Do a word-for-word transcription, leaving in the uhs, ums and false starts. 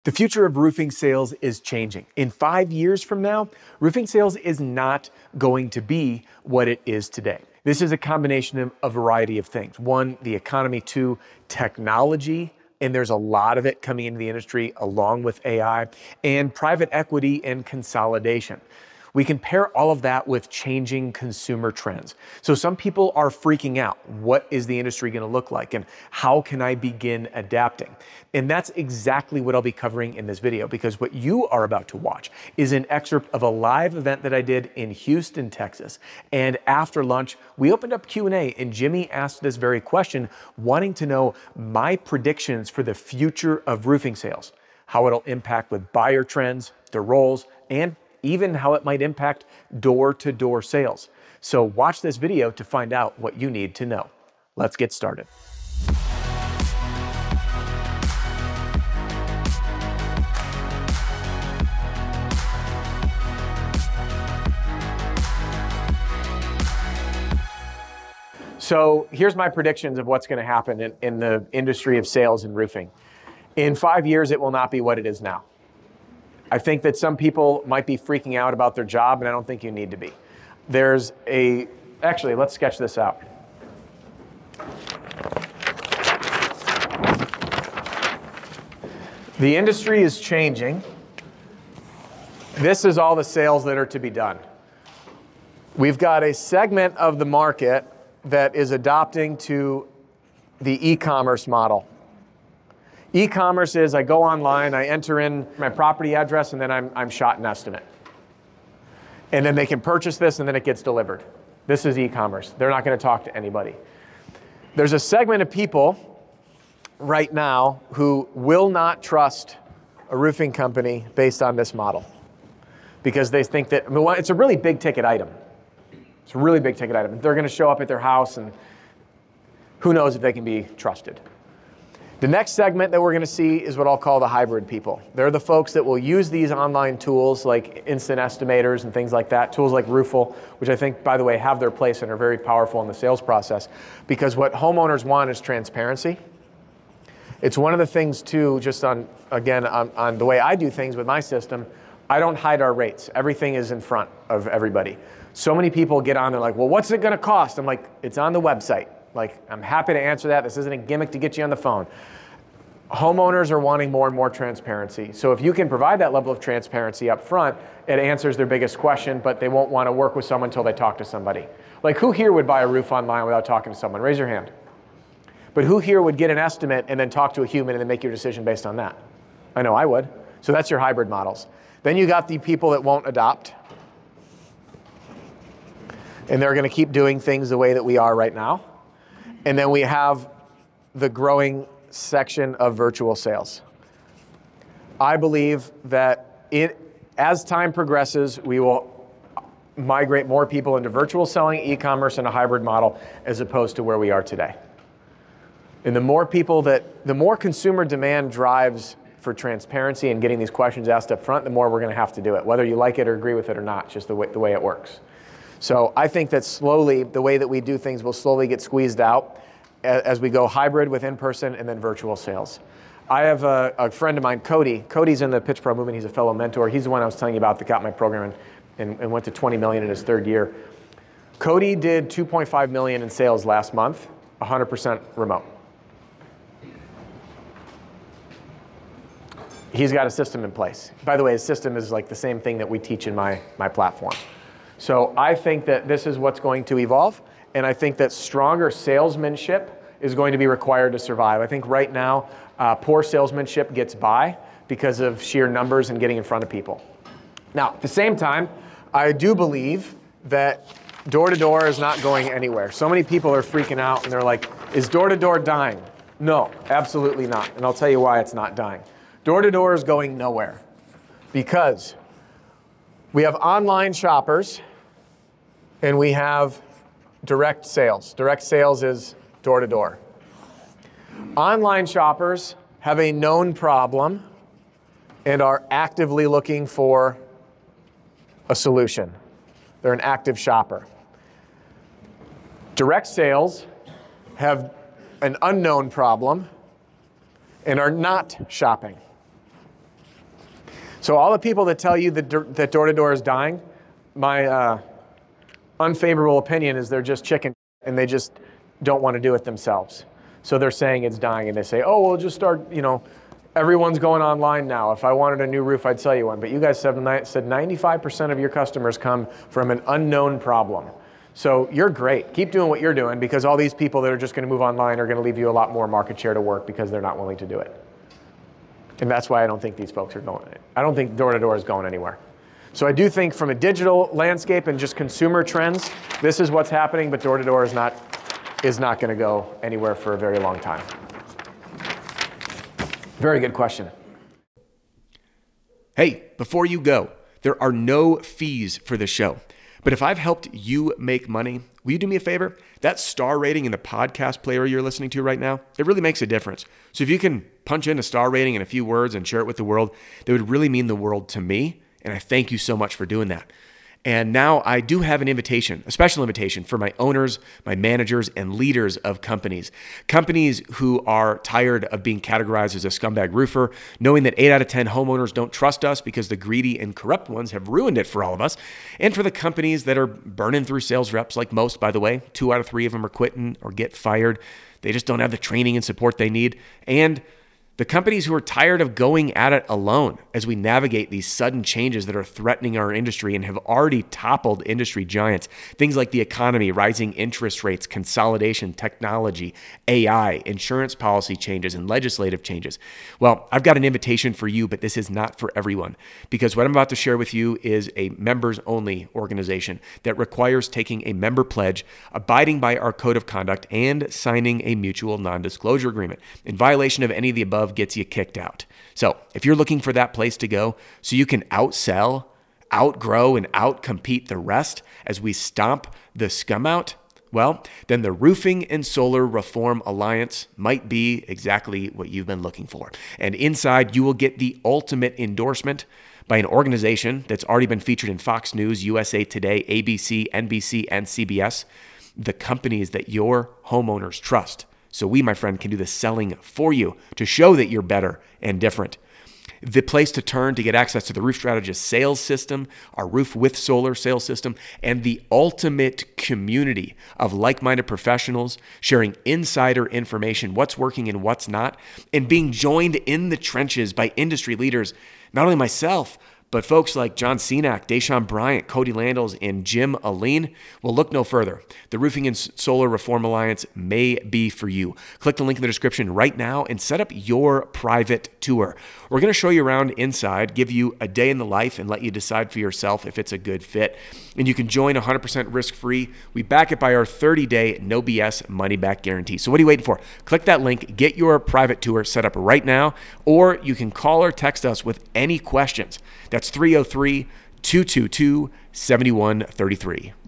The future of roofing sales is changing. In five years from now, roofing sales is not going to be what it is today. This is a combination of a variety of things. One, the economy. Two, technology, and there's a lot of it coming into the industry along with A I, and private equity and consolidation. We can pair all of that with changing consumer trends. So some people are freaking out. What is the industry going to look like? And how can I begin adapting? And that's exactly what I'll be covering in this video, because what you are about to watch is an excerpt of a live event that I did in Houston, Texas. And after lunch, we opened up Q and A, and Jimmy asked this very question, wanting to know my predictions for the future of roofing sales, how it'll impact with buyer trends, their roles, and even how it might impact door-to-door sales. So watch this video to find out what you need to know. Let's get started. So here's my predictions of what's going to happen in, in the industry of sales and roofing. In five years, it will not be what it is now. I think that some people might be freaking out about their job, and I don't think you need to be. There's a, actually, let's sketch this out. The industry is changing. This is all the sales that are to be done. We've got a segment of the market that is adopting to the e-commerce model. E-commerce is I go online, I enter in my property address, and then I'm, I'm shot an estimate. And then they can purchase this, and then it gets delivered. This is e-commerce. They're not going to talk to anybody. There's a segment of people right now who will not trust a roofing company based on this model, because they think that, I mean, it's a really big ticket item. It's a really big ticket item. They're going to show up at their house, and who knows if they can be trusted. The next segment that we're going to see is what I'll call the hybrid people. They're the folks that will use these online tools like instant estimators and things like that, tools like Roofle, which I think, by the way, have their place and are very powerful in the sales process, because what homeowners want is transparency. It's one of the things, too, just on, again, on, on the way I do things with my system, I don't hide our rates. Everything is in front of everybody. So many people get on, they're like, well, what's it going to cost? I'm like, it's on the website. Like, I'm happy to answer that. This isn't a gimmick to get you on the phone. Homeowners are wanting more and more transparency. So if you can provide that level of transparency up front, it answers their biggest question, but they won't want to work with someone until they talk to somebody. Like, who here would buy a roof online without talking to someone? Raise your hand. But who here would get an estimate and then talk to a human and then make your decision based on that? I know I would. So that's your hybrid models. Then you got the people that won't adopt. And they're going to keep doing things the way that we are right now. And then we have the growing section of virtual sales. I believe that it, as time progresses, we will migrate more people into virtual selling, e-commerce, and a hybrid model as opposed to where we are today. And the more people that, the more consumer demand drives for transparency and getting these questions asked up front, the more we're going to have to do it, whether you like it or agree with it or not, just the way, the way it works. So I think that slowly, the way that we do things will slowly get squeezed out as we go hybrid with in-person and then virtual sales. I have a, a friend of mine, Cody. Cody's in the Pitch Pro movement. He's a fellow mentor. He's the one I was telling you about that got my program and, and, and went to twenty million in his third year. Cody did two point five million in sales last month, one hundred percent remote. He's got a system in place. By the way, his system is like the same thing that we teach in my, my platform. So I think that this is what's going to evolve, and I think that stronger salesmanship is going to be required to survive. I think right now, uh, poor salesmanship gets by because of sheer numbers and getting in front of people. Now, at the same time, I do believe that door-to-door is not going anywhere. So many people are freaking out, and they're like, is door-to-door dying? No, absolutely not, and I'll tell you why it's not dying. Door-to-door is going nowhere because we have online shoppers and we have direct sales. Direct sales is door-to-door. Online shoppers have a known problem and are actively looking for a solution. They're an active shopper. Direct sales have an unknown problem and are not shopping. So all the people that tell you that, that door-to-door is dying, my uh, unfavorable opinion is they're just chicken and they just don't want to do it themselves. So they're saying it's dying and they say, oh, we'll just start, you know, everyone's going online now. If I wanted a new roof, I'd sell you one. But you guys said ninety-five percent of your customers come from an unknown problem. So you're great. Keep doing what you're doing, because all these people that are just going to move online are going to leave you a lot more market share to work because they're not willing to do it. And that's why I don't think these folks are going. I don't think door-to-door is going anywhere. So I do think from a digital landscape and just consumer trends, this is what's happening, but door-to-door is not, is not going to go anywhere for a very long time. Very good question. Hey, before you go, there are no fees for the show. But if I've helped you make money, will you do me a favor? That star rating in the podcast player you're listening to right now, it really makes a difference. So if you can punch in a star rating in a few words and share it with the world, that would really mean the world to me. And I thank you so much for doing that. And now I do have an invitation, a special invitation for my owners, my managers, and leaders of companies. Companies who are tired of being categorized as a scumbag roofer, knowing that eight out of ten homeowners don't trust us because the greedy and corrupt ones have ruined it for all of us. And for the companies that are burning through sales reps, like most, by the way, two out of three of them are quitting or get fired. They just don't have the training and support they need. And the companies who are tired of going at it alone as we navigate these sudden changes that are threatening our industry and have already toppled industry giants. Things like the economy, rising interest rates, consolidation, technology, A I, insurance policy changes, and legislative changes. Well, I've got an invitation for you, but this is not for everyone, because what I'm about to share with you is a members-only organization that requires taking a member pledge, abiding by our code of conduct, and signing a mutual non-disclosure agreement. In violation of any of the above gets you kicked out. So if you're looking for that place to go so you can outsell, outgrow, and outcompete the rest as we stomp the scum out, well, then the Roofing and Solar Reform Alliance might be exactly what you've been looking for. And inside, you will get the ultimate endorsement by an organization that's already been featured in Fox News, U S A Today, A B C, N B C, and C B S, the companies that your homeowners trust. So we, my friend, can do the selling for you to show that you're better and different. The place to turn to get access to the Roof Strategist sales system, our Roof with Solar sales system, and the ultimate community of like-minded professionals sharing insider information, what's working and what's not, and being joined in the trenches by industry leaders, not only myself, but folks like John Cenac, Deshaun Bryant, Cody Landels, and Jim Aline. Well, look no further. The Roofing and Solar Reform Alliance may be for you. Click the link in the description right now and set up your private tour. We're going to show you around inside, give you a day in the life, and let you decide for yourself if it's a good fit. And you can join one hundred percent risk-free. We back it by our thirty-day no B S money-back guarantee. So what are you waiting for? Click that link, get your private tour set up right now, or you can call or text us with any questions. That's three oh three, two two two, seven one three three.